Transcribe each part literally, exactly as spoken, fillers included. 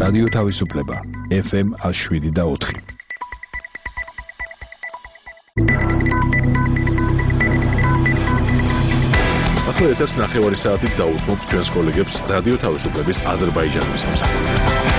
რადიო თავისუფლება ეფ ემ შვიდი და ოთხი. ახლა ეთერს ნახევარი საათით დაუთმობთ ჩვენს კოლეგებს რადიო თავისუფლების აზერბაიჯანის სამსახურში.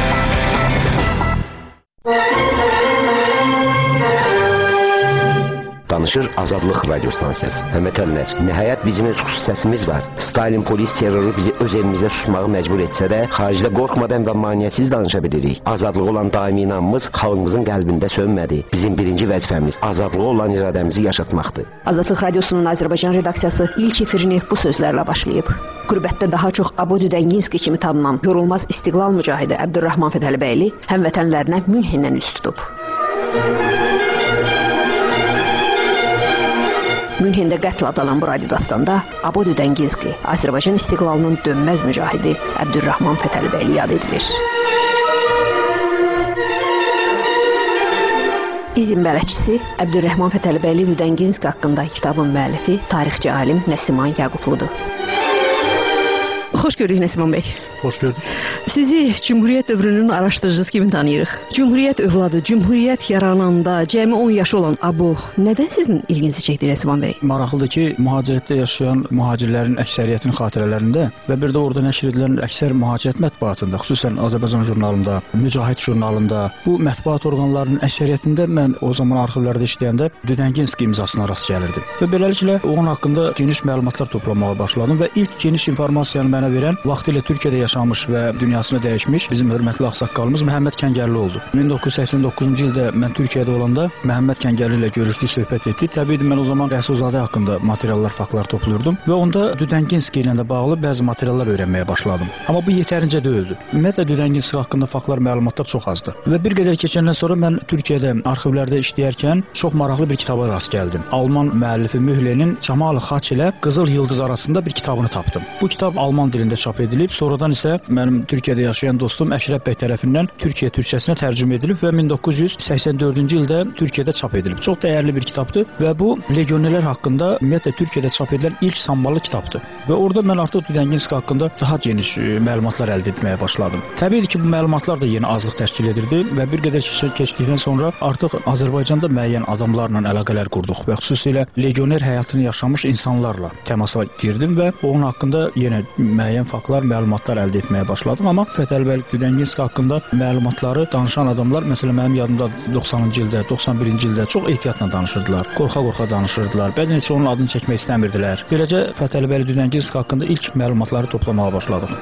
Danışır Azadlıq Radio Stansiyası. Həmvətənlər, nəhayət bizim öz xüsusiyyətimiz var. Stalin polis terroru bizi öz evimizə susmağı məcbur etsə də, xaricdə qorxmadan və maneəsiz danışa bilirik. Azadlığı olan daimi inamımız xalqımızın qəlbində sönmədi. Bizim birinci vəzifəmiz azadlığı olan iradəmizi yaşatmaqdır. Azadlıq Radiosunun Azərbaycan redaksiyası ilk efirini bu sözlərlə başlayıb. Qürbətdə daha çox Abu Düdənginski kimi tanınan yorulmaz istiqlal mücahidi Əbdürrahman Fətəlibəyli həmvətənlərinə Münhendən üst tutub. Münhendə qətl adalan bu radiodastanda Abu Düdənginski, Azərbaycan istiqlalının dönməz mücahidi Əbdürrahman Fətəlibəyli yad edilir. İzin bələdçisi Əbdürrahman Fətəlibəyli Düdənginski haqqında kitabın müəllifi tarixçi alim Nəsiman Yaqubludur. Xoş gördük Nəsiman bəy. Xoş gördük. Sizi Cümhuriyyət dövrünün araşdırıcısı kimi tanıyırıq. Cümhuriyyət övladı, Cümhuriyyət yarananda cəmi on yaşı olan Abu nədən sizin ilginizi çəkdi Nəsiman bəy? Maraqlıdır ki, mühacirətdə yaşayan mühacirlərin əksəriyyətinin xatirələrində və bir də orada nəşr edilən əksər mühacirət mətbuatında, xüsusən Azərbaycan jurnalında, Mücahid jurnalında, bu mətbuat orqanlarının əksəriyyətində mən o zaman arxivlərdə işləyəndə Düdənginski imzasına rast gəlirdim. Və beləliklə onun haqqında geniş məlumatlar toplamağa başladım və ilk geniş informasiyanı mənə verən vaxtilə Türkiyədə yaşamış və dünyasını dəyişmiş bizim hörmətli ağsaqqalımız Məhəmməd Kəngərli oldu. min doqquz yüz səksən doqquzuncu ildə mən Türkiyədə olanda Məhəmməd Kəngərli ilə görüşdük, söhbət etdik. Təbiidir, mən o zaman Rəsulzadə haqqında materiallar, faktlar topluyordum və onda Düdənginski ilə də bağlı bəzi materiallar öyrənməyə başladım. Amma bu yetərincə deyildi. Ümumiyyətlə Düdənginski haqqında faktlar, məlumatlar çox azdır. Və bir qədər keçəndən sonra mən Türkiyədə arxivlərdə işləyərkən çox maraqlı bir kitaba rast gəldim. Alman müəllifi Mühlenin Camal Xaç ilə Qızıl Yıldız arasında bir kitabını tapdım. Bu kitab alman dilində çap edilib, sonradan isə mənim Türkiyədə yaşayan dostum Əşrəf bəy tərəfindən Türkiyə türkçəsinə tərcümə edilib və min doqquz yüz səksən dördüncü ildə Türkiyədə çap edilib. Çox dəyərli bir kitabdır və bu legionerlər haqqında ümumiyyətlə Türkiyədə çap edilən ilk samballı kitabdır. Və orada mən artıq Düdənginski haqqında daha geniş məlumatlar əldə etməyə başladım. Təbiidir ki, bu məlumatlar da yenə azlıq təşkil edirdi və bir qədər keçdikdən sonra artıq Azərbaycanda müəyyən adamlarla əlaqələr qurduq və xüsusilə legioner həyatını yaşamış insanlarla təmasa girdim və onun haqqında yenə müəyyən faktlar, məlumatlar əldə etməyə başladım. Amma Fətəlibəyli Düdənginski haqqında məlumatları danışan adamlar, məsələn mənim yadımda doxsanıncı ildə, doxsan birinci ildə çox ehtiyatla danışırdılar, qorxa-qorxa danışırdılar. Bəzən heç onun adını çəkmək istəmirdilər. Beləcə Fətəlibəyli Düdənginski haqqında ilk məlumatları toplamağa başladım.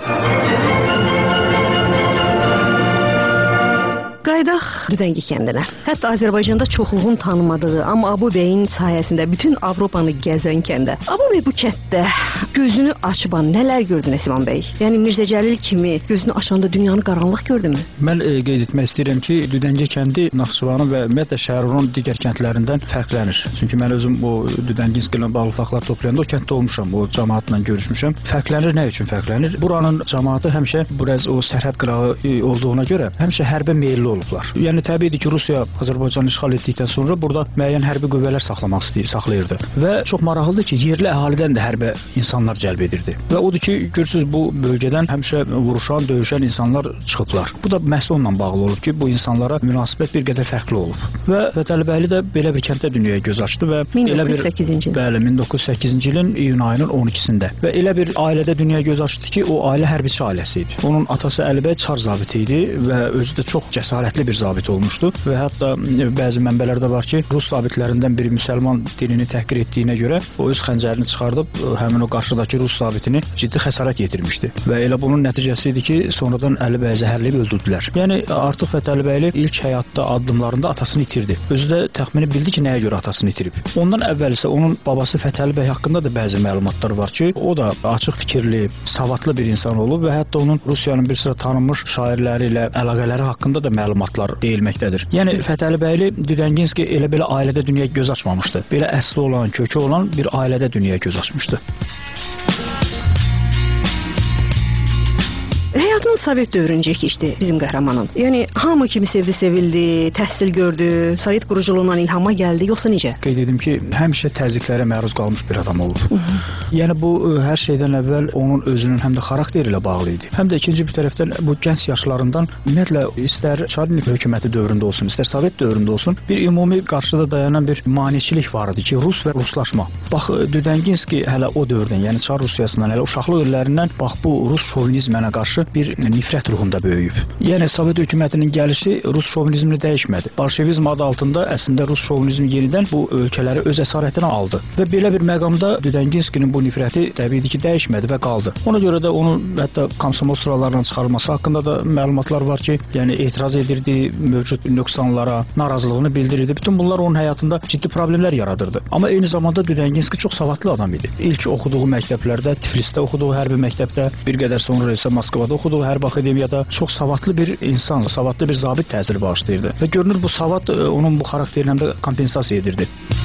Qaydaq Düdəngi kəndinə. Hətta Azərbaycanda çoxluğun tanımadığı, amma Abu bəyin sayəsində bütün Avropanı gəzən kəndə. Abu bəy bu kənddə gözünü açıban nələr gördü Nəsiman bəy? Yəni Mirzə Cəlil kimi gözünü açanda dünyanı qaranlıq gördümü? Mən e, qeyd etmək istəyirəm ki, Düdəngi kəndi Naxçıvanın və ümumiyyətlə Şərurun digər kəndlərindən fərqlənir. Çünki mən özüm o Düdənginski ilə bağlı faktlar toplayanda o kənddə olmuşam, o cəmaatla görüşmüşəm. Fərqlənir, nə üçün fərqlənir? Buranın cəmaatı həmişə biraz o sərhəd qırağı olduğuna görə həmişə hərbə meyilli olublar. Yəni təbiidir ki, Rusiya Azərbaycanı işğal etdikdən sonra burada müəyyən hərbi qüvvələr saxlamaq istəyir, saxlayırdı. Və çox maraqlıdır ki, yerli əhalidən də hərbə insanlar cəlb edirdi. Və odur ki, görürsüz bu bölgədən həmişə vuruşan, döyüşən insanlar çıxıblar. Bu da məhz onunla bağlı olub ki, bu insanlara münasibət bir qədər fərqli olub. Və Fətəlibəyli də belə bir kənddə dünyaya göz açdı və min doqquz yüz səkkizinci il. Bəli, min doqquz yüz səkkizinci ilin iyun ayının on ikisində. Və elə bir ailədə dünyaya göz açdı ki, o ailə hərbiçi ailəsi idi. Onun atası Əlibəy çar zabiti idi və özü də çox cəsarətli bir zabit olmuşdu və hətta bəzi mənbələrdə var ki, Rus zabitlərindən biri müsəlman dinini təhqir etdiyinə görə o öz xəncərini çıxardıb həmin o qarşıdakı Rus zabitini ciddi xəsarət yetirmişdi və elə bunun nəticəsi idi ki, sonradan Əlibəyi zəhərləyib öldürdülər. Yəni artıq Fətəlibəyli ilk həyatda addımlarında atasını itirdi. Özü də təxmini bildi ki, nəyə görə atasını itirib. Ondan əvvəl isə onun babası Fətəlibəy haqqında da bəzi məlumatlar var ki, o da açıq fikirli, savadlı bir insan olub və hətta onun Rusiyanın bir sıra tanınmış şairləri ilə əlaqələri haqqında da məlumatlar deyilməkdədir. Yəni Fətəlibəyli Düdənginski elə belə ailədə dünyaya göz açmamışdı. Belə əsli olan, kökü olan bir ailədə dünyaya göz açmışdı. Həyatın Sovet dövrüncə keçdi bizim qəhrəmanın. Yəni hamı kimi sevdi, sevildi, təhsil gördü, Sovet quruculuğundan ilhama gəldi, yoxsa necə? Qeyd edim ki, həmişə təzyiqlərə məruz qalmış bir adam olub. Hı -hı. Yəni bu hər şeydən əvvəl onun özünün həm də xarakteri ilə bağlı idi. Həm də ikinci bir tərəfdən bu gənc yaşlarından ümumiyyətlə istər Çarlik hökuməti dövründə olsun, istər Sovet dövründə olsun, bir ümumi qarşıda dayanan bir maneçilik var idi ki, Rus və Ruslaşma. Bax, Düdənginski hələ o dövrdən, yəni Çar Rusiyasından, hələ uşaqlıq illərindən bax bu Rus şovinizminə qarşı bir nifrət ruhunda böyüyüb. Yəni Sovet hökumətinin gəlişi Rus şovinizmini dəyişmədi. Bolşevizm adı altında əslində Rus şovinizmi yenidən bu ölkələri öz əsarətinə aldı və belə bir məqamda Düdənginskinin bu nifrəti təbii ki, dəyişmədi və qaldı. Ona görə də onun hətta komsomol sıralarından çıxarılması haqqında da məlumatlar var ki, yəni etiraz edirdi mövcud nöqsanlara, narazılığını bildirirdi. Bütün bunlar onun həyatında ciddi problemlər yaradırdı. Amma eyni zamanda Düdənginski çox savadlı adam idi. İlk oxuduğu məktəblərdə, Tiflisdə oxuduğu hərbi məktəbdə, bir qədər sonra isə Moskvada oxuduğu hərbi akademiyada çox savadlı bir insan, savadlı bir zabit təsiri bağışlayırdı. Və görünür bu savad onun bu xarakterini həm də kompensasiya edirdi.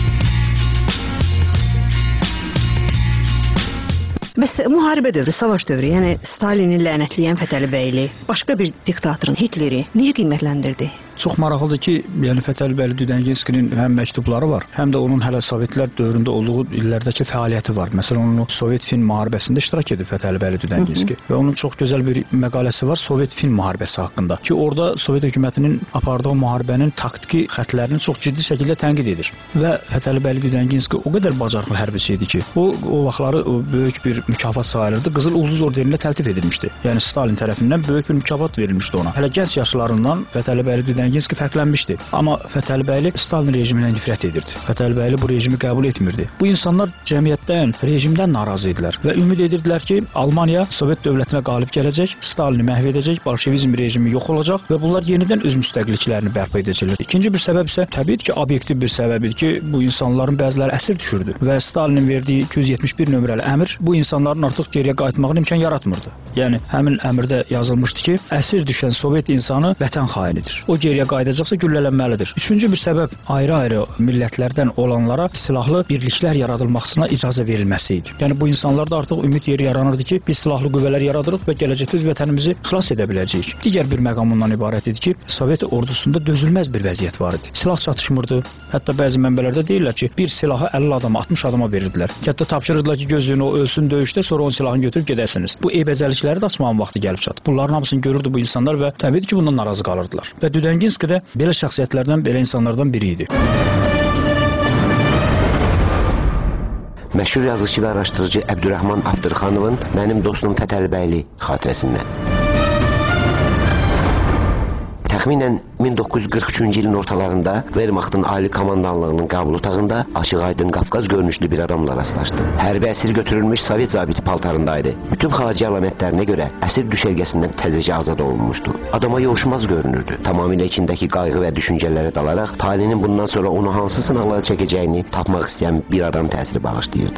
Bəs müharibə dövrü, savaş dövrü, yəni Stalini lənətləyən Fətəli bəyli, başqa bir diktatorun, Hitleri necə qiymətləndirdi? Çox maraqlıdır ki, yəni Fətəli bəyli Düdənginskinin həm məktubları var, həm də onun hələ Sovetlər dövründə olduğu illərdəki fəaliyyəti var. Məsələn, onun Sovet-Fin müharibəsində iştirak edir Fətəli bəyli Düdənginski və onun çox gözəl bir məqaləsi var Sovet-Fin müharibəsi haqqında ki, orada Sovet hökumətinin apardığı müharibənin taktiki xətlərini çox ciddi şəkildə tənqid edir. Və Fətəli bəyli Düdənginski o qədər bacarıqlı hərbiçi idi ki, o, o vaxtları o böyük bir mükafat sayılırdı. Qızıl Ulduz orderinə təltif edilmişdi. Yəni Stalin tərəfindən böyük bir mükafat verilmişdi ona. Hələ gənc yaşlarından Fətəli bəyli Düdənginski fərqlənmişdi. Amma Fətəli bəyli Stalin rejimindən nifrət edirdi. Fətəli bəyli bu rejimi qəbul etmirdi. Bu insanlar cəmiyyətdən, rejimdən narazı idilər və ümid edirdilər ki, Almaniya Sovet dövlətinə qalib gələcək, Stalini məhv edəcək, bolşevizm rejimi yox olacaq və bunlar yenidən öz müstəqilliklərini bərpa edəcəklər. İkinci bir səbəb isə təbii ki, obyektiv bir səbəbdir ki, bu insanların bəziləri əsir düşürdü və Stalinin verdiyi iki yüz yetmiş bir nömrəli əmr bu insanların artıq geriyə qayıtmağına imkan yaratmırdı. Yəni həmin əmrdə yazılmışdı ki, əsir düşən Sovet insanı vətən xainidir. O geriyə qayıdacaqsa güllələnməlidir. Üçüncü bir səbəb ayrı-ayrı millətlərdən olanlara silahlı birliklər yaradılmasına icazə verilməsi idi. Yəni bu insanlarda artıq ümid yeri yaranırdı ki, biz silahlı qüvvələr yaradırıq və gələcəkdə öz vətənimizi xilas edə biləcəyik. Digər bir məqam ondan ibarət idi ki, Sovet ordusunda dözülməz bir vəziyyət var idi. Silah çatışmırdı. Hətta bəzi mənbələrdə deyirlər ki, bir silahı əlli adama, altmış adama verirdilər. Hətta tapşırırdılar ki, gözlüyünü o ölsün döyüşdə, sonra onun silahını götürüb gedəsiniz. Bu eybəcəlikləri də açmağın vaxtı gəlib çatdı. Bunların hamısını görürdü bu insanlar və təbii ki, bundan narazı qalırdılar. Və Düdənginski də belə şəxsiyyətlərdən, belə insanlardan biri idi. Məşhur yazıcı və araşdırıcı Əbdürrəhman Abdırxanovun Mənim dostum Fətəli bəyli xatirəsindən. Təxminən min doqquz yüz qırx üçüncü ilin ortalarında Wehrmachtın ali komandanlığının qəbul otağında açıq-aydın Qafqaz görünüşlü bir adamla rastlaşdım. Hərbi əsir götürülmüş Sovet zabiti paltarındaydı. Bütün xarici əlamətlərinə görə əsir düşərgəsindən təzəcə azad olunmuşdu. Adama yovuşmaz görünürdü. Tamamilə içindəki qayğı və düşüncələrə dalaraq talinin bundan sonra onu hansı sınaqlara çəkəcəyini tapmaq istəyən bir adam təsiri bağışlayırdı.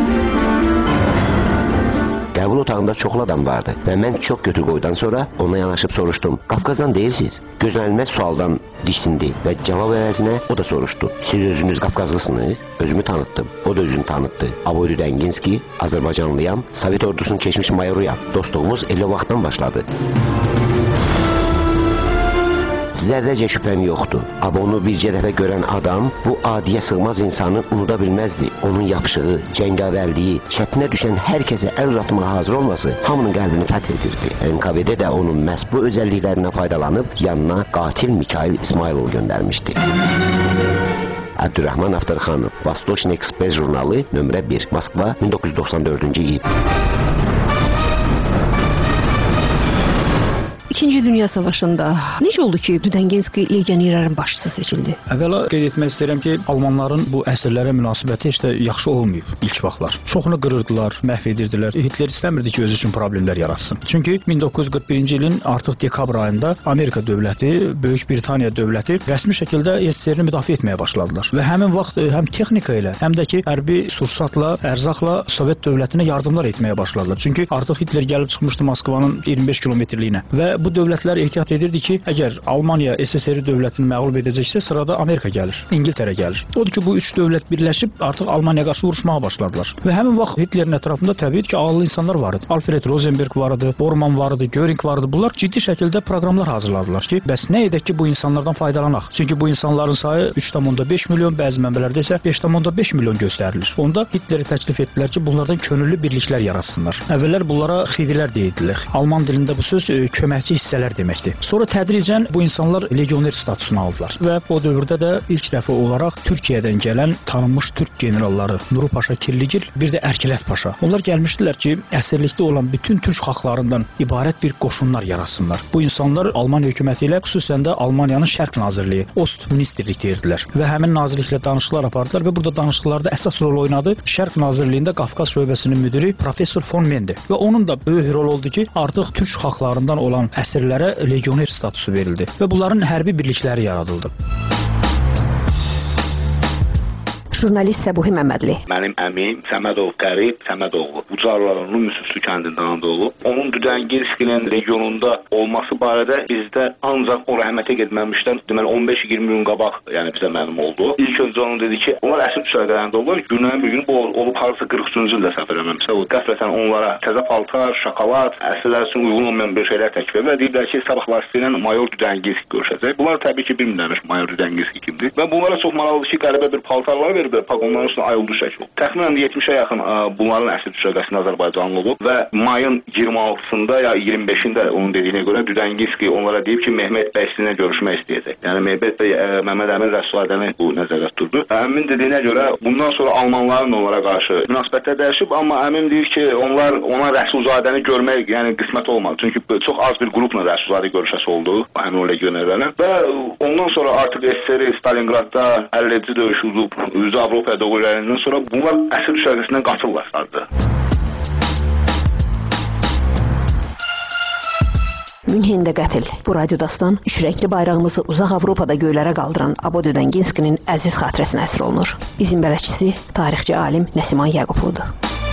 Qəbul otağında çoxlu adam vardı və mən çox götür-qoydan sonra ona yanaşıb soruşdum. Qafqazdan deyirsiniz? Gözlənilməz sualdan diksindi və cavab əvəzinə o da soruşdu. Siz özünüz Qafqazlısınız? Özümü tanıtdım. O da özünü tanıtdı. Aboy Düdənginski, Azərbaycanlıyam, Sovet ordusunun keçmiş mayoruyam. Dostluğumuz elə vaxtdan başladı. Zərrəcə şübhəm yoxdur. Abonu bircə dəfə görən adam bu adiyə sığmaz insanı unuda bilməzdi. Onun yapışığı, cəngavərliyi, çətinə düşən hər kəsə əl uzatmağa hazır olması hamının qəlbini fəth edirdi. N K V D də onun məhz bu özəlliklərindən faydalanıb yanına qatil Mikhail İsmailov göndərmişdi. Əbdürrəhman Abdırxanov, Vostochny Express jurnalı, nömrə bir, Moskva, min doqquz yüz doxsan dördüncü il. İkinci Dünya Savaşında necə oldu ki, Düdənginski legionerlərin başçısı seçildi? Əvvəla qeyd etmək istəyirəm ki, Almanların bu əsirlərə münasibəti heç də yaxşı olmayıb ilk vaxtlar. Çoxunu qırırdılar, məhv edirdilər. Hitler istəmirdi ki, özü üçün problemlər yaratsın. Çünki min doqquz yüz qırx birinci ilin artıq dekabr ayında Amerika dövləti, Böyük Britaniya dövləti rəsmi şəkildə S S R-ni müdafiə etməyə başladılar. Və həmin vaxt həm texnika ilə, həm də ki, hərbi sursatla, ərzaqla Sovet dövlətinə yardımlar etməyə başladılar. Çünki artıq Hitler gəlib çıxmışdı Moskvanın iyirmi beş kilometrliyinə və bu bu dövlətlər ehtiyat edirdi ki, əgər Almaniya S S R dövlətini məğlub edəcəksə, sırada Amerika gəlir, İngiltərə gəlir. Odur ki, bu üç dövlət birləşib artıq Almaniyaya qarşı vuruşmağa başladılar. Və həmin vaxt Hitlerin ətrafında təbii ki, ağıllı insanlar var idi. Alfred Rosenberg var idi, Bormann var idi, Göring var idi. Bunlar ciddi şəkildə proqramlar hazırladılar ki, bəs nə edək ki, bu insanlardan faydalanaq? Çünki bu insanların sayı üç tam beş milyon, bəzi mənbələrdə isə beş tam beş milyon göstərilir. Onda Hitleri təklif etdilər ki, bunlardan könüllü birliklər yaratsınlar. Əvvəllər bunlara xidilər deyildilər. Alman dilində bu söz e, köməkçi hissələr deməkdir. Sonra tədricən bu insanlar legioner statusunu aldılar və o dövrdə də ilk dəfə olaraq Türkiyədən gələn tanınmış türk generalları Nuru Paşa Kirligil, bir də Ərkilət Paşa. Onlar gəlmişdilər ki, əsirlikdə olan bütün türk xalqlarından ibarət bir qoşunlar yaratsınlar. Bu insanlar Almaniya hökuməti ilə, xüsusən də Almaniyanın Şərq Nazirliyi, Ost Ministerlik deyirdilər və həmin nazirliklə danışıqlar apardılar və burada danışıqlarda əsas rol oynadı Şərq Nazirliyində Qafqaz şöbəsinin müdiri professor Von Mende və onun da böyük rol oldu ki, artıq türk xalqlarından olan əsirlərə legioner statusu verildi və bunların hərbi birlikləri yaradıldı. Jurnalist Səbuhi Məmmədli. Mənim əmim Səmədov Qərib Səmədoğlu, Ucarlarının Müsüslü kəndindən doğulub. Onun Düdəngilskinin regionunda olması barədə bizdə ancaq o rəhmətə getməmişdən deməli on beş iyirmi gün qabaq, yəni bizə məlum oldu. İlk öncə onu dedi ki, onlar əsir düşərgələrində olurlar. Günlərin bir gün bu olub harasa qırx üçüncü ildə səfər eləməmişsə, o qəflətən onlara təzə paltar, şokolad, əsirlər üçün uyğun olmayan bir şeylər təklif edir və deyirlər ki, sabahlar sizlə mayor Düdəngilski görüşəcək. Bunlar təbii ki, bilmirlər mayor Düdəngilski kimdir və bunlara çox maraqlıdır ki, qəribə bir paltarlar verir. Pagonların üstünə ayıldı şəkil. Təxminən yetmişə yaxın ə, bunların əsir düşərgəsində Azərbaycanlı olub və mayın iyirmi altısında ya iyirmi beşində onun dediyinə görə Düdəngilski onlara deyib ki, Mehmet bəy sizinlə görüşmək istəyəcək. Yəni Mehmet bəy ə, Məmməd Əmin Rəsulzadəni bu nəzərdə tuturdu. Əmin dediyinə görə bundan sonra almanların onlara qarşı münasibətlər dəyişib, amma Əmin deyir ki, onlar ona Rəsulzadəni görmək yəni qismət olmadı. Çünki çox az bir qrupla Rəsulzadə görüşəsi oldu həmin o legionerlərlə və ondan sonra artıq S S R Stalingradda əlləci döyüş olub, Avropaya doğru ilerlediğinden sonra bunlar əsir düşərgəsindən qaçırlar sardı. Münhendə qətil. Bu radiodastan üç rəngli bayrağımızı uzaq Avropada göylərə qaldıran Abo Düdəngilskinin əziz xatirəsinə əsr olunur. İzin bələdçisi tarixçi alim Nəsiman Yaqubludur.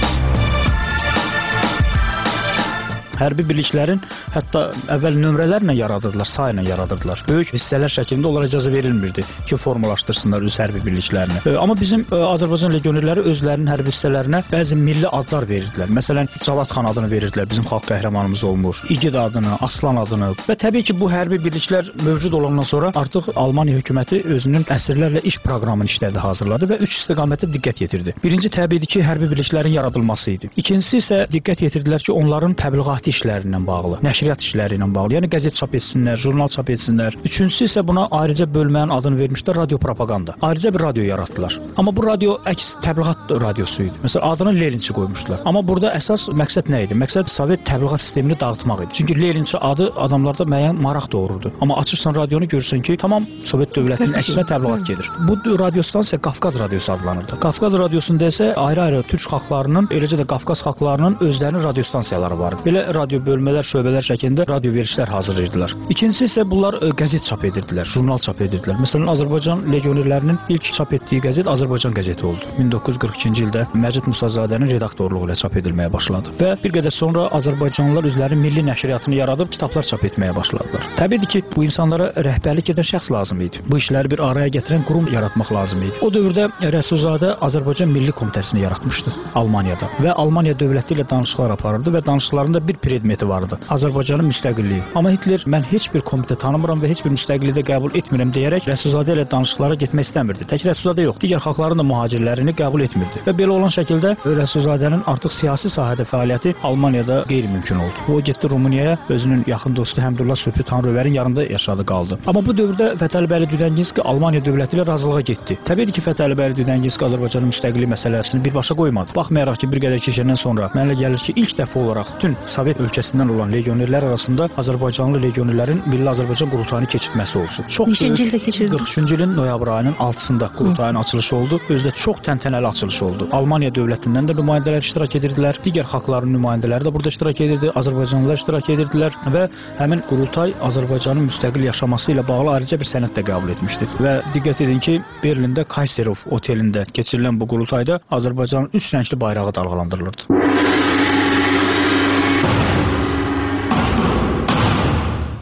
Hərbi birliklərin hətta əvvəl nömrələrlə yaradırdılar, sayla yaradırdılar. Böyük hissələr şəklində onlara icazə verilmirdi ki, formalaşdırsınlar öz hərbi birliklərini. E, amma bizim e, Azərbaycan legionerləri özlərinin hərbi hissələrinə bəzi milli adlar verirdilər. Məsələn, Cavad xan adını verirdilər, bizim xalq qəhrəmanımız olmuş, İgid adını, Aslan adını və təbii ki, bu hərbi birliklər mövcud olandan sonra artıq Almaniya hökuməti özünün əsirlərlə iş proqramını işlədi, hazırladı və üç istiqamətə diqqət yetirdi. Birinci təbiidir ki, hərbi birliklərin yaradılması idi. İkincisi isə diqqət yetirdilər ki, onların təbliğat işlərindən bağlı, nəşriyyat işləri ilə bağlı, yəni qəzet çap etsinlər, jurnal çap etsinlər. Üçüncüsü isə buna ayrıca bölmənin adını vermişlər radio propaganda. Ayrıca bir radio yaratdılar. Amma bu radio əks təbliğat radiosu idi. Məsələn, adını Leninçi qoymuşdular. Amma burada əsas məqsəd nə idi? Məqsəd Sovet təbliğat sistemini dağıtmaq idi. Çünki Leninçi adı adamlarda müəyyən maraq doğururdu. Amma açırsan radionu görürsən ki, tamam Sovet dövlətinin əksinə təbliğat gedir. Bu radio stansiya Qafqaz radiosu adlanırdı. Qafqaz radiosunda isə ayrı-ayrı türk xalqlarının, eləcə də Qafqaz xalqlarının özlərinin radio stansiyaları var. Belə radio bölmələr, şöbələr şəklində radio verişlər hazırlayırdılar. İkincisi isə bunlar ə, qəzet çap edirdilər, jurnal çap edirdilər. Məsələn, Azərbaycan legionerlərinin ilk çap etdiyi qəzet Azərbaycan qəzeti oldu. min doqquz yüz qırx ikinci ildə Məcid Musazadənin redaktorluğu ilə çap edilməyə başladı. Və bir qədər sonra Azərbaycanlılar özlərinin milli nəşriyyatını yaradıb kitablar çap etməyə başladılar. Təbiidir ki, bu insanlara rəhbərlik edən şəxs lazım idi. Bu işləri bir araya gətirən qurum yaratmaq lazım idi. O dövrdə Rəsulzadə Azərbaycan Milli Komitəsini yaratmışdı Almaniyada və Almaniya dövləti ilə danışıqlar aparırdı və danışıqlarında bir predmeti vardı. Azərbaycanın müstəqilliyi. Amma Hitler mən heç bir komitə tanımıram və heç bir müstəqilliyi də qəbul etmirəm deyərək Rəsulzadə ilə danışıqlara getmək istəmirdi. Tək Rəsulzadə yox, digər xalqların da mühacirlərini qəbul etmirdi. Və belə olan şəkildə Rəsulzadənin artıq siyasi sahədə fəaliyyəti Almaniyada qeyri-mümkün oldu. O getdi Rumuniyaya, özünün yaxın dostu Həmdullah Söhbü Tanrıver'in yanında yaşadı, qaldı. Amma bu dövrdə Fətəlibəli Düdəngilski Almaniya dövləti ilə razılığa getdi. Təbii ki, Fətəlibəli Düdəngilski Azərbaycanın müstəqilliyi məsələsini birbaşa qoymadı. Baxmayaraq ki, bir qədər keçəndən sonra mənə gəlir ki, ilk dəfə olaraq bütün Sovet ölkəsindən olan legionerlər arasında Azərbaycanlı legionerlərin Milli Azərbaycan qurultayını keçirməsi olsun. Çox neçənci ildə keçirildi? qırx üçüncü ilin noyabr ayının altısında qurultayın açılışı oldu. Özü də çox təntənəli açılışı oldu. Almaniya dövlətindən də nümayəndələr iştirak edirdilər. Digər xalqların nümayəndələri də burada iştirak edirdi. Azərbaycanlılar iştirak edirdilər və həmin qurultay Azərbaycanın müstəqil yaşaması ilə bağlı ayrıca bir sənəd də qəbul etmişdi. Və diqqət edin ki, Berlində Kayserov otelində keçirilən bu qurultayda Azərbaycanın üç rəngli bayrağı dalğalandırılırdı.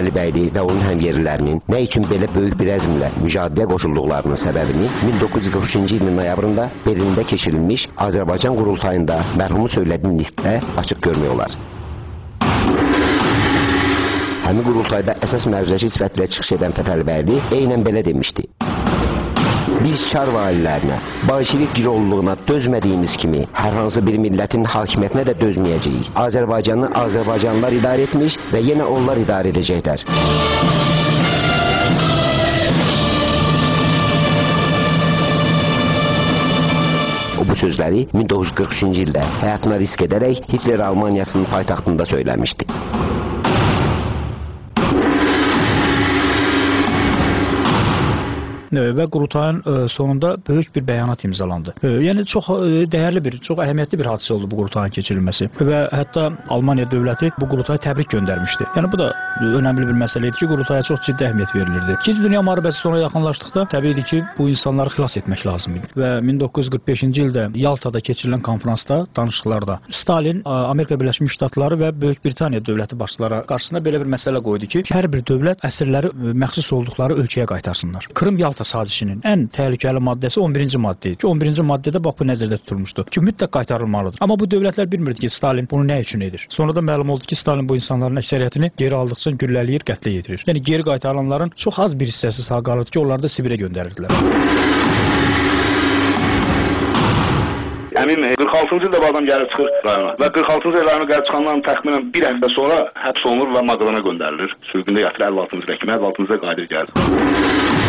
Fətəlibəyli və onun həmyerlilərinin nə üçün belə böyük bir əzmlə mücadiləyə qoşulduqlarının səbəbini min doqquz yüz qırx üçüncü ilin noyabrında Berlində keçirilmiş Azərbaycan qurultayında mərhumun söylediyi nitqdə açıq görmək olar. Həmin qurultayda əsas məruzəçi sifətilə çıxış edən Fətəlibəyli eynən belə demişdi. Biz çar valilərinə, bolşevik girovluğuna dözmədiyimiz kimi hər hansı bir millətin hakimiyyətinə də dözməyəcəyik. Azərbaycanı Azərbaycanlılar idarə etmiş və yenə onlar idarə edəcəklər. O bu sözləri min doqquz yüz qırx üçüncü ildə həyatına risk edərək Hitler Almaniyasının paytaxtında söyləmişdi. Və qurultayın sonunda böyük bir bəyanat imzalandı. Yəni çox dəyərli bir, çox əhəmiyyətli bir hadisə oldu bu qurultayın keçirilməsi və hətta Almaniya dövləti bu qurultaya təbrik göndərmişdi. Yəni bu da önəmli bir məsələ idi ki, qurultaya çox ciddi əhəmiyyət verilirdi. İkinci Dünya müharibəsi sona yaxınlaşdıqda təbii ki, bu insanları xilas etmək lazım idi. Və min doqquz yüz qırx beşinci ildə Yaltada keçirilən konfransda, danışıqlarda Stalin Amerika Birləşmiş Ştatları və Böyük Britaniya dövləti başçıları qarşısına belə bir məsələ qoydu ki, hər bir dövlət əsirləri məxsus olduqları ölkəyə qaytarsınlar. Krım Yalta sazişinin ən təhlükəli maddəsi on birinci maddə idi ki, on birinci maddədə bax bu nəzərdə tutulmuşdu ki, mütləq qaytarılmalıdır. Amma bu dövlətlər bilmirdi ki, Stalin bunu nə üçün edir. Sonra da məlum oldu ki, Stalin bu insanların əksəriyyətini geri aldıqca güllələyir, qətlə yetirir. Yəni geri qaytarılanların çox az bir hissəsi sağ qalırdı ki, onları da Sibirə göndərirdilər. Əmin qırx altıncı ildə bu adam gəlib çıxır rayona və qırx altıncı il rayona gəlib çıxandan təxminən bir həftə sonra həbs olunur və Maqlana göndərilir. Sürgündə yatır əlli altıncı ildə kimi, əlli altıncı ildə qayıdır gəlir.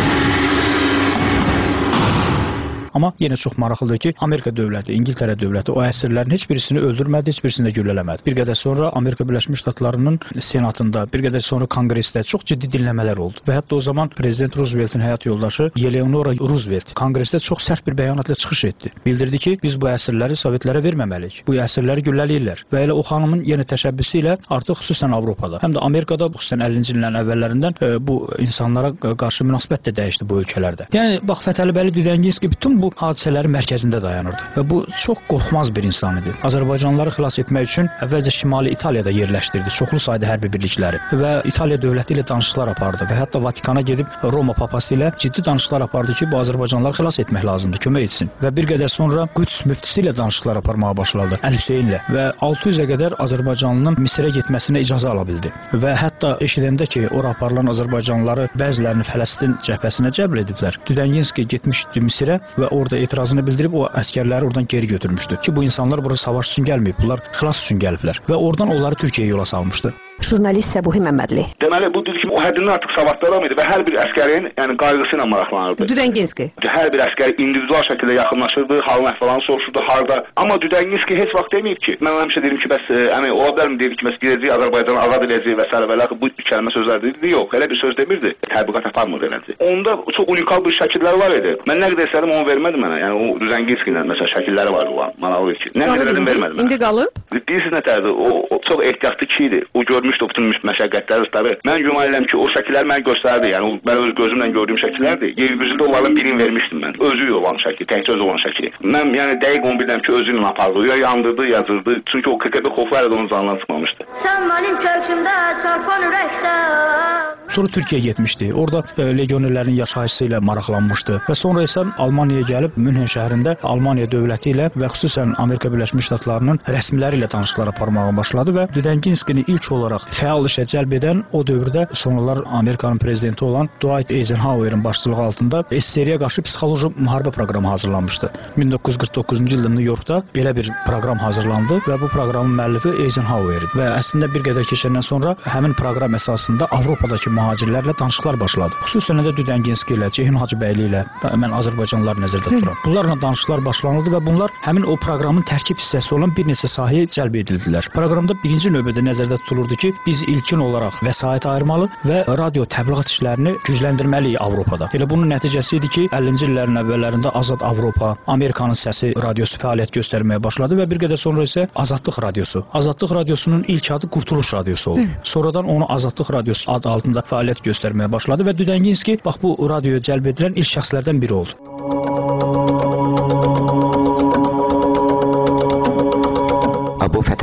Amma yenə çox maraqlıdır ki, Amerika dövləti, İngiltərə dövləti o əsirlərin heç birisini öldürmədi, heç birisini də güllələmədi. Bir qədər sonra Amerika Birləşmiş Ştatlarının senatında, bir qədər sonra konqresdə çox ciddi dinləmələr oldu. Və hətta o zaman prezident Rooseveltin həyat yoldaşı Eleonora Roosevelt konqresdə çox sərt bir bəyanatla çıxış etdi. Bildirdi ki, biz bu əsirləri Sovetlərə verməməliyik. Bu əsirləri güllələyirlər. Və elə o xanımın yenə təşəbbüsü ilə artıq xüsusən Avropada, həm də Amerikada xüsusən əllinci illərin əvvəllərindən e, bu insanlara qarşı münasibət də dəyişdi bu ölkələrdə. Yəni bax Fətəlibəli Düdənginski bütün bu bu hadisələrin mərkəzində dayanırdı və bu çox qorxmaz bir insan idi. Azərbaycanlıları xilas etmək üçün əvvəlcə Şimali İtaliyada yerləşdirdi çoxlu sayda hərbi birlikləri və İtaliya dövləti ilə danışıqlar apardı və hətta Vatikana gedib Roma papası ilə ciddi danışıqlar apardı ki, bu Azərbaycanlıları xilas etmək lazımdır, kömək etsin. Və bir qədər sonra Qüds müftisi ilə danışıqlar aparmağa başladı, Əli Hüseynlə və altı yüzə qədər Azərbaycanlının Misirə getməsinə icazə ala bildi. Və hətta eşidəndə ki, ora aparılan Azərbaycanlıları bəzilərini Fələstin cəbhəsinə cəbr ediblər. Düdənginski getmişdi Misirə və orada etirazını bildirib o əskərləri oradan geri götürmüşdü ki, bu insanlar bura savaş üçün gəlməyib, bunlar xilas üçün gəliblər və oradan onları Türkiyəyə yola salmışdı. Jurnalist Səbuhi Məmmədli. Deməli bu dedi ki, o həddindən artıq savadlı adam idi və hər bir əskərin, yəni qayğısı ilə maraqlanırdı. Düdənginski. Hər bir əskər individual şəkildə yaxınlaşırdı, halın əhvalını soruşurdu, harda. Amma Düdənginski heç vaxt deməyib ki, mən həmişə deyirəm ki, bəs əmi ola bilərmi deyir ki, bəs gedəcək Azərbaycanı azad edəcək və s. və lakin bu kəlmə sözlər dedi. Yox, elə bir söz demirdi. Təbliğat aparmırdı elədi. Onda çox unikal bir şəkillər var idi. Mən nə qədər istədim onu vermədi mənə. Yəni o Düdənginskinin məsələn şəkilləri var olan, maraqlı ki. Nə qədər vermədi mənə. İndi qalıb? Bilirsiniz nətərdir? O, o çox ehtiyatlı kişi idi. O görmüşdü bütün məşəqqətləri ustadı. Mən güman edirəm ki, o şəkillər mənə göstərdi. Yəni o mən öz gözümlə gördüyüm şəkillərdir. Yerli üzündə onların birini vermişdim mən. Özü olan şəkil, təkcə özü olan şəkil. Mən yəni dəqiq onu bilirəm ki, özü ilə apardı. Ya yandırdı, yazırdı. Çünki o K G B xofları da onun canından çıxmamışdı. Sən mənim köksümdə çarpan ürəksən. Sonra Türkiyəyə getmişdi. Orada e, legionerlərin yaşayışı ilə maraqlanmışdı və sonra isə Almaniyaya gəlib Münhen şəhərində Almaniya dövləti ilə və xüsusən Amerika Birləşmiş Ştatlarının rəsmiləri ilə danışıqlar aparmağa başladı və Düdənginskini ilk olaraq fəal işə cəlb edən o dövrdə sonralar Amerikanın prezidenti olan Dwight Eisenhower'ın başçılığı altında S S R-yə qarşı psixoloji müharibə proqramı hazırlanmışdı. min doqquz yüz qırx doqquzuncu ildə New Yorkda belə bir proqram hazırlandı və bu proqramın müəllifi Eisenhower idi və əslində bir qədər keçəndən sonra həmin proqram əsasında Avropadakı mühacirlərlə danışıqlar başladı. Xüsusən də Düdənginski ilə, Ceyhun Hacıbəyli ilə, mən Azərbaycanlıları nəzərdə tuturam. Bunlarla danışıqlar başlanıldı və bunlar həmin o proqramın tərkib hissəsi olan bir neçə sahəyə cəlb edildilər. Proqramda birinci növbədə nəzərdə tutulurdu ki, biz ilkin olaraq vəsait ayırmalı və radio təbliğat işlərini gücləndirməliyik Avropada. Elə bunun nəticəsi idi ki, əllinci illərin əvvəllərində Azad Avropa, Amerikanın səsi radiosu fəaliyyət göstərməyə başladı və bir qədər sonra isə Azadlıq radiosu. Azadlıq radiosunun ilk adı Qurtuluş radiosu oldu. Sonradan onu Azadlıq radiosu adı altında fəaliyyət göstərməyə başladı və Düdənginski bax bu radioya cəlb edilən ilk şəxslərdən biri oldu. Abu Fətəli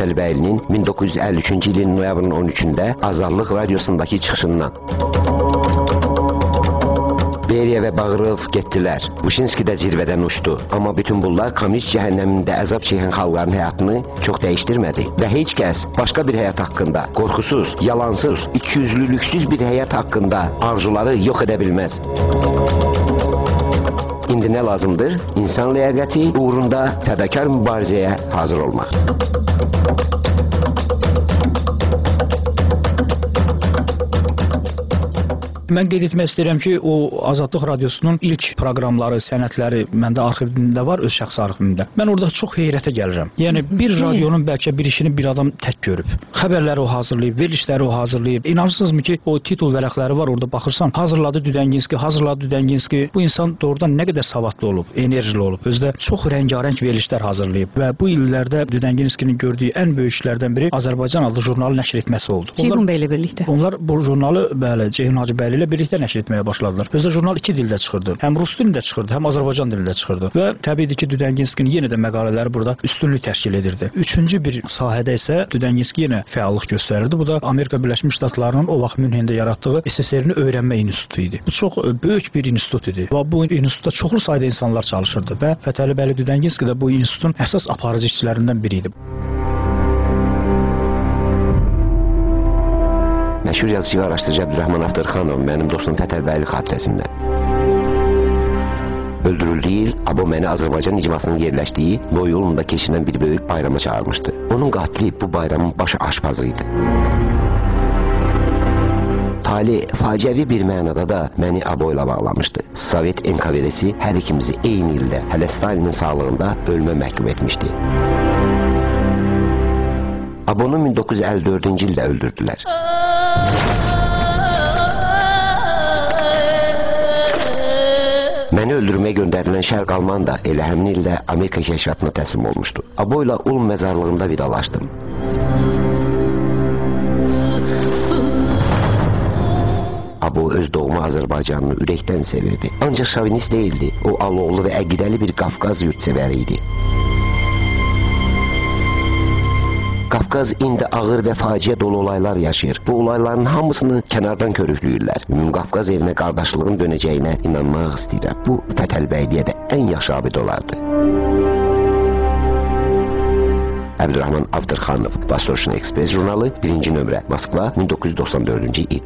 Fətəlibəylinin min doqquz yüz əlli üçüncü ilin noyabrın on üçündə Azadlıq radiosundakı çıxışından. Beriya və Bağırov getdilər. Vışinski də zirvədən uçdu. Amma bütün bunlar kommunist cəhənnəmində əzab çəkən xalqların həyatını çox dəyişdirmədi. Və heç kəs başqa bir həyat haqqında, qorxusuz, yalansız, ikiyüzlülüksüz bir həyat haqqında arzuları yox edə bilməz. İndi nə lazımdır? İnsan ləyaqəti uğrunda fədakar mübarizəyə hazır olmaq. Mən qeyd etmək istəyirəm ki, o Azadlıq radiosunun ilk proqramları, sənədləri məndə arxivimdə var, öz şəxsi arxivimdə. Mən orada çox heyrətə gəlirəm. Yəni bir radionun bəlkə bir işini bir adam tək görüb. Xəbərləri o hazırlayıb, verilişləri o hazırlayıb. İnanırsınızmı ki, o titul vərəqləri var, orada baxırsan, hazırladı Düdənginski, hazırladı Düdənginski. Bu insan doğrudan nə qədər savadlı olub, enerjili olub. Özdə çox rəngarəng verilişlər hazırlayıb və bu illərdə Düdənginskinin gördüyü ən böyük işlərdən biri Azərbaycan adlı jurnalı nəşr etməsi oldu. Ceyhun bəylə birlikdə. Onlar bu jurnalı, bəli, Ceyhun Hacıbəyli ilə birlikdə nəşr etməyə başladılar. Özdə jurnal iki dildə çıxırdı. Həm rus dilində çıxırdı, həm Azərbaycan dilində çıxırdı. Və təbiidir ki, Düdənginskinin yenə də məqalələri burada üstünlük təşkil edirdi. Üçüncü bir sahədə isə Düdənginski yenə fəallıq göstərirdi. Bu da Amerika Birləşmiş Ştatlarının o vaxt Münhendə yaratdığı S S R-ni öyrənmə institutu idi. Bu çox böyük bir institut idi. Və bu institutda çoxlu sayda insanlar çalışırdı və Fətəlibəyli Düdənginski də bu institutun əsas aparıcı işçilərindən biri idi. Məşhur yazıcı və araşdırıcı Əbdürrəhman Avdırxanov mənim dostum Fətəlibəyli xatirəsində. Öldürüldüyü il Abo məni Azərbaycan icmasının yerləşdiyi Noy yolunda keçirilən bir böyük bayrama çağırmışdı. Onun qatili bu bayramın başı aşpazı idi. Tali faciəvi bir mənada da məni Abo ilə bağlamışdı. Sovet N K V D-si hər ikimizi eyni ildə, hələ Stalinin sağlığında ölümə məhkum etmişdi. Abonu min doqquz yüz əlli dördüncü ildə öldürdülər. Məni öldürməyə göndərilən Şərq Alman da elə həmin ildə Amerika kəşfiyyatına təslim olmuşdu. Abo ilə Ulm məzarlığında vidalaşdım. Abo öz doğma Azərbaycanını ürəkdən sevirdi. Ancaq şovinist deyildi. O aloğlu və əqidəli bir Qafqaz yurtsevəri idi. Qafqaz indi ağır və faciə dolu olaylar yaşayır. Bu olayların hamısını kənardan körükləyirlər. Ümum Qafqaz evinə qardaşlığın dönəcəyinə inanmaq istəyirəm. Bu Fətəlibəyliyə də ən yaxşı abid olardı. Əbdürrəhman Avdırxanov, Vastochny Express jurnalı, birinci nömrə, Moskva, min doqquz yüz doxsan dördüncü il.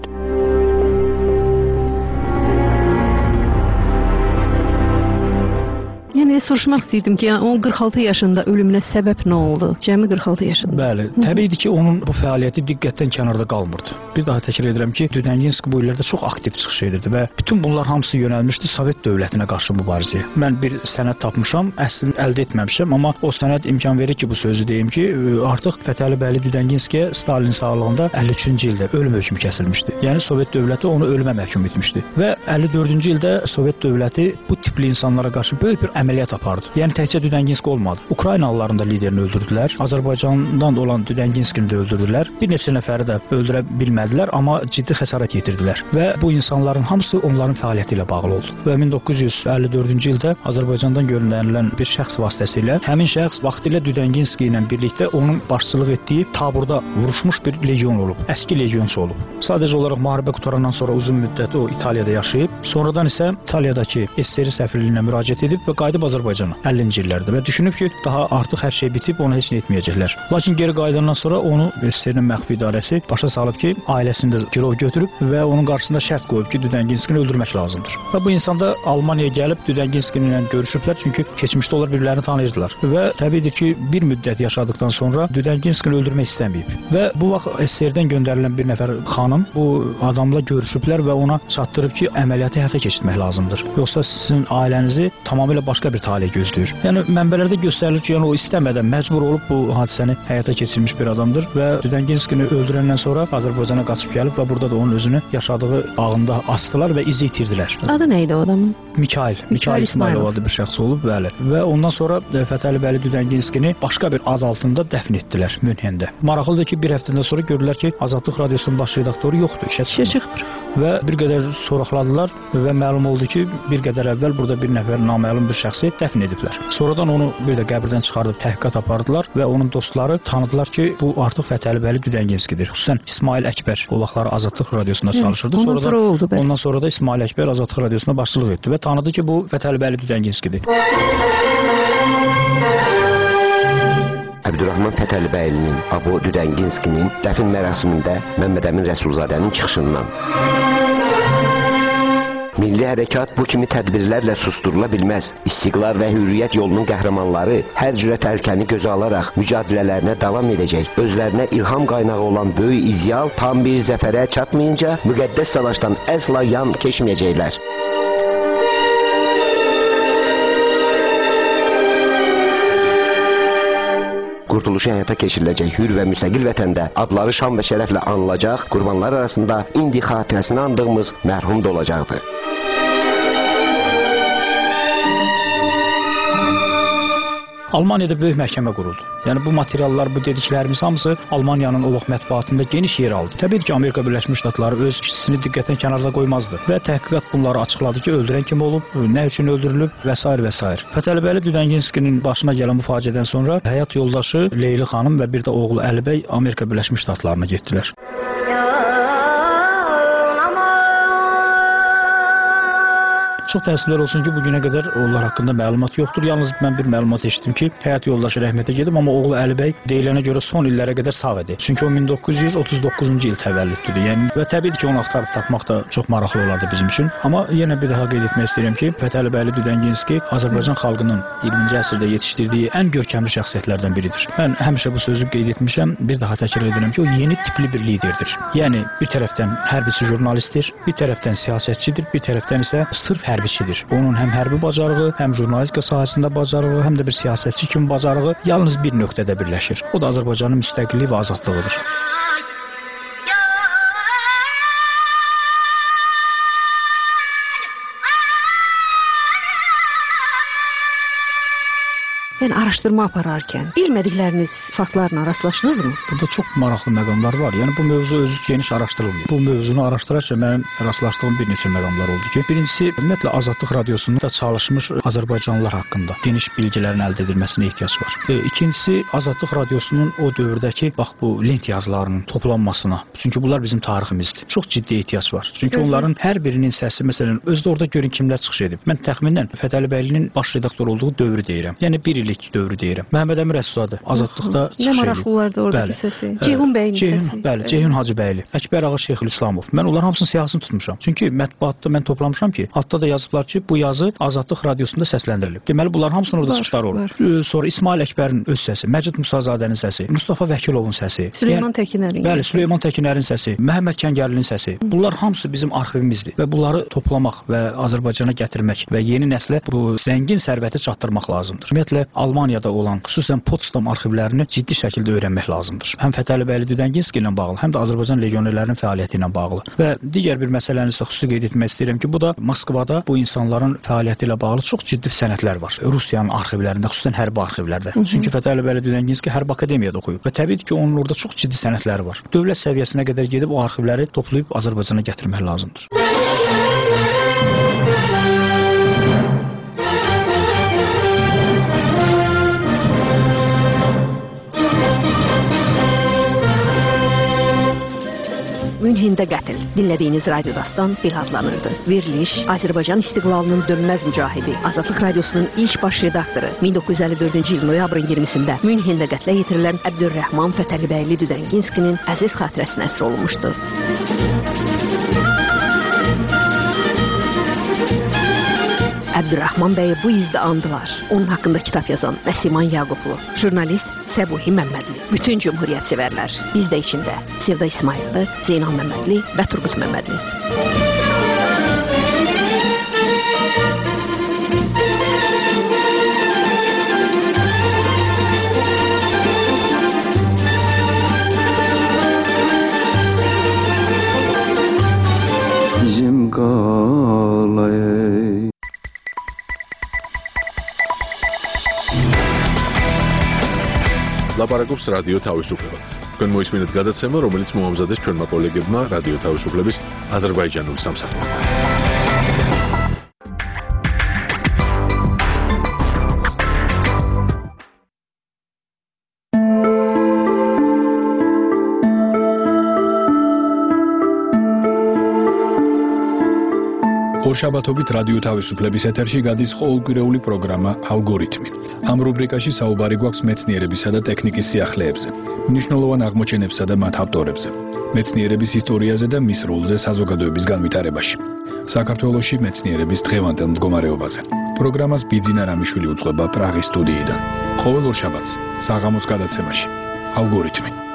Yəni soruşmaq istəyirdim ki, yəni, onun qırx altı yaşında ölümünə səbəb nə oldu? Cəmi qırx altı yaşında. Bəli, təbiidir ki, onun bu fəaliyyəti diqqətdən kənarda qalmırdı. Bir daha təkrar edirəm ki, Düdənginski bu illərdə çox aktiv çıxış edirdi və bütün bunlar hamısı yönəlmişdi Sovet dövlətinə qarşı mübarizəyə. Mən bir sənəd tapmışam, əslini əldə etməmişəm, amma o sənəd imkan verir ki, bu sözü deyim ki, artıq Fətəlibəyli Düdənginskiyə Stalin sağlığında əlli üçüncü ildə ölüm hökmü kəsilmişdi. Yəni Sovet dövləti onu ölümə məhkum etmişdi və əlli dördüncü ildə Sovet dövləti bu tipli insanlara qarşı böyük bir əməliyyat apardı. Yəni təkcə Düdənginski olmadı. Ukraynalıların da liderini öldürdülər. Azərbaycandan olan Düdənginskini də öldürdülər. Bir neçə nəfəri də öldürə bilmədilər, amma ciddi xəsarət yetirdilər. Və bu insanların hamısı onların fəaliyyəti ilə bağlı oldu. Və min doqquz yüz əlli dördüncü ildə Azərbaycandan göndərilən bir şəxs vasitəsilə həmin şəxs vaxtilə Düdənginski ilə birlikdə onun başçılıq etdiyi taburda vuruşmuş bir legion olub. Əski legionçu olub. Sadəcə olaraq müharibə qurtarandan sonra uzun müddət o İtaliyada yaşayıb. Sonradan isə İtaliyadakı S S R səfirliyinə müraciət edib və qayıdıb Azərbaycana əllinci illərdə və düşünüb ki, daha artıq hər şey bitib, ona heç nə etməyəcəklər. Lakin geri qayıdandan sonra onu S S R-in məxfi idarəsi başa salıb ki, ailəsini də girov götürüb və onun qarşısında şərt qoyub ki, Düdənginskini öldürmək lazımdır. Və bu insan da Almaniyaya gəlib Düdənginskini ilə görüşüblər, çünki keçmişdə onlar bir-birlərini tanıyırdılar. Və təbiidir ki, bir müddət yaşadıktan sonra Düdənginskini öldürmək istəməyib. Və bu vaxt S S R-dən göndərilən bir nəfər xanım bu adamla görüşüblər və ona çatdırıb ki, əməliyyatı həyata keçirmək lazımdır. Yoxsa sizin ailənizi tamamilə başqa bir talih gözləyir. Yəni mənbələrdə göstərilir ki, yəni o istəmədən məcbur olub bu hadisəni həyata keçirmiş bir adamdır və Düdənginskini öldürəndən sonra Azərbaycana qaçıb gəlib və burada da onun özünü yaşadığı bağında asdılar və izi itirdilər. Adı nə idi o adamın? Mikail. Mikail İsmailov adlı bir şəxs olub, bəli. Və ondan sonra Fətəlibəyli Düdənginskini başqa bir ad altında dəfn etdilər Münhendə. Maraqlıdır ki, bir həftədən sonra gördülər ki, Azadlıq radiosunun baş redaktoru yoxdur, işə çıxmır. Və bir qədər soraqladılar və məlum oldu ki, bir qədər əvvəl burada bir nəfər naməlum bir şəxsi dəfn ediblər. Sonradan onu bir də qəbirdən çıxardıb təhqiqat apardılar və onun dostları tanıdılar ki, bu artıq Fətəlibəyli Düdənginskidir. Xüsusən İsmail Əkbər o vaxtlar Azadlıq Radiosunda çalışırdı. Ondan sonra oldu. Ondan sonra da İsmail Əkbər Azadlıq Radiosunda başçılıq etdi və tanıdı ki, bu Fətəlibəyli Düdənginskidir. Əbdürrahman Fətəlibəylinin, Abo Düdənginskinin dəfn mərasimində Məmməd Əmin Rəsulzadənin çıxışından. Milli hərəkat bu kimi tədbirlərlə susturula bilməz. İstiqlal və hürriyyət yolunun qəhrəmanları hər cürə təhlükəni gözə alaraq mücadilələrinə davam edəcək. Özlərinə ilham qaynağı olan böyük ideal tam bir zəfərə çatmayınca müqəddəs savaşdan əsla yan keçməyəcəklər. Qurtuluşu həyata keçiriləcək hür və müstəqil vətəndə adları şan və şərəflə anılacaq, qurbanlar arasında indi xatirəsini andığımız mərhum da olacaqdır. Almaniyada böyük məhkəmə quruldu. Yəni bu materiallar, bu dediklərimiz hamısı Almaniyanın o vaxt mətbuatında geniş yer aldı. Təbii ki, Amerika Birləşmiş Ştatları öz işçisini diqqətdən kənarda qoymazdı və təhqiqat bunları açıqladı ki, öldürən kim olub, nə üçün öldürülüb və s. və s. Fətəlibəyli Düdənginskinin başına gələn bu faciədən sonra həyat yoldaşı Leyli xanım və bir də oğlu Əlibəy Amerika Birləşmiş Ştatlarına getdilər. Çox təəssüflər olsun ki, bugünə qədər onlar haqqında məlumat yoxdur. Yalnız mən bir məlumat eşitdim ki, həyat yoldaşı rəhmətə gedib, amma oğlu Əlibəy deyilənə görə son illərə qədər sağ idi. Çünki o min doqquz yüz otuz doqquzuncu il təvəllüddür. Yəni və təbii ki, onu axtarıb tapmaq da çox maraqlı olardı bizim üçün. Amma yenə bir daha qeyd etmək istəyirəm ki, Fətəlibəyli Düdənginski Azərbaycan xalqının iyirminci əsrdə yetişdirdiyi ən görkəmli şəxsiyyətlərdən biridir. Mən həmişə bu sözü qeyd etmişəm, bir daha təkrar edirəm ki, o yeni tipli bir liderdir. Yəni bir tərəfdən hərbiçi jurnalistdir, bir tərəfdən siyasətçidir, bir tərəfdən isə sırf hərbiçidir. Onun həm hərbi bacarığı, həm jurnalistika sahəsində bacarığı, həm də bir siyasətçi kimi bacarığı yalnız bir nöqtədə birləşir. O da Azərbaycanın müstəqilliyi və azadlığıdır. Yəni araşdırma apararkən bilmədikləriniz faktlarla rastlaşdınızmı? Burada çox maraqlı məqamlar var. Yəni bu mövzu özü geniş araşdırılmır. Bu mövzunu araşdırarkən mənim rastlaşdığım bir neçə məqamlar oldu ki, birincisi ümumiyyətlə Azadlıq Radiosunda çalışmış Azərbaycanlılar haqqında geniş bilgilərin əldə edilməsinə ehtiyac var. E, ikincisi Azadlıq Radiosunun o dövrdəki bax bu lent yazılarının toplanmasına. Çünki bunlar bizim tariximizdir. Çox ciddi ehtiyac var. Çünki onların hər birinin səsi məsələn özdə orada görün kimlər çıxış edib. Mən təxminən Fətəlibəylinin baş redaktor olduğu dövrü deyirəm. Yəni bir illik dövrü deyirəm. Məhəmməd Əmin Rəsulzadə Azadlıqda çıxış edib. Nə maraqlılardı oradakı səsi? Ceyhun bəyin Ceyhun, səsi. Bəli, Ceyhun Hacıbəyli, Əkbər Ağa Şeyxülislamov. Mən onların hamısının siyahısını tutmuşam. Çünki mətbuatda mən toplamışam ki, altda da yazıblar ki, bu yazı Azadlıq Radiosunda səsləndirilib. Deməli bunların hamısının orada çıxışları olur. Sonra İsmail Əkbərin öz səsi, Məcid Musazadənin səsi, Mustafa Vəkilovun səsi, Süleyman Təkinərin. Bəli, Süleyman Təkinərin səsi, Məhəmməd Kəngərlinin səsi. Bunlar hamısı bizim arxivimizdir və bunları toplamaq və Azərbaycana gətirmək və yeni nəslə bu zəngin sərvəti çatdırmaq lazımdır. Ümumiyyətlə Almaniyada olan, xüsusən Potsdam arxivlərini ciddi şəkildə öyrənmək lazımdır. Həm Fətəlibəyli Düdənginski ilə bağlı, həm də Azərbaycan legionerlərinin fəaliyyəti ilə bağlı. Və digər bir məsələni isə xüsusi qeyd etmək istəyirəm ki, bu da Moskvada bu insanların fəaliyyəti ilə bağlı çox ciddi sənədlər var. Rusiyanın arxivlərində, xüsusən hərbi arxivlərdə. Hı -hı. Çünki Fətəlibəyli Düdənginski hərbi akademiyada oxuyub və təbii ki, onun orada çox ciddi sənədləri var. Dövlət səviyyəsinə qədər gedib o arxivləri toplayıb Azərbaycana gətirmək lazımdır. Münhində qətl. Dinlədiyiniz radiodastan belə adlanırdı. Veriliş Azərbaycan istiqlalının dönməz mücahidi, Azadlıq Radiosunun ilk baş redaktoru min doqquz yüz əlli dördüncü il noyabrın iyirmisində Münhində qətlə yetirilən Əbdürrəhman Fətəlibəyli Düdənginskinin əziz xatirəsinə əsr olunmuşdu. Əbdürrəhman bəyi bu izdə andılar. Onun haqqında kitab yazan Nəsiman Yaqublu, jurnalist Səbuhi Məmmədli, bütün cümhuriyyət sevərlər, biz də içində Sevda İsmayıllı, Zeynal Məmmədli və Turqut Məmmədli. Bizim qalay ლაპარაკობს რადიო თავისუფლება. თქვენ მოისმინეთ გადაცემა, რომელიც მოამზადეს ჩვენმა კოლეგებმა რადიო თავისუფლების აზერბაიჯანული სამსახურიდან. ორშაბათობით რადიო თავისუფლების ეთერში გადის ყოველკვირეული პროგრამა ალგორითმი. ამ რუბრიკაში საუბარი გვაქვს მეცნიერებისა და ტექნიკის სიახლეებზე, მნიშვნელოვან აღმოჩენებსა და მათ ავტორებზე, მეცნიერების ისტორიაზე და მის როლზე საზოგადოების განვითარებაში. საქართველოში მეცნიერების დღევანდელ მდგომარეობაზე. პროგრამას ბიძინა რამიშვილი უძღვება პრაღის სტუდიიდან. ყოველ ორშაბათს საღამოს გადაცემაში ალგორითმი.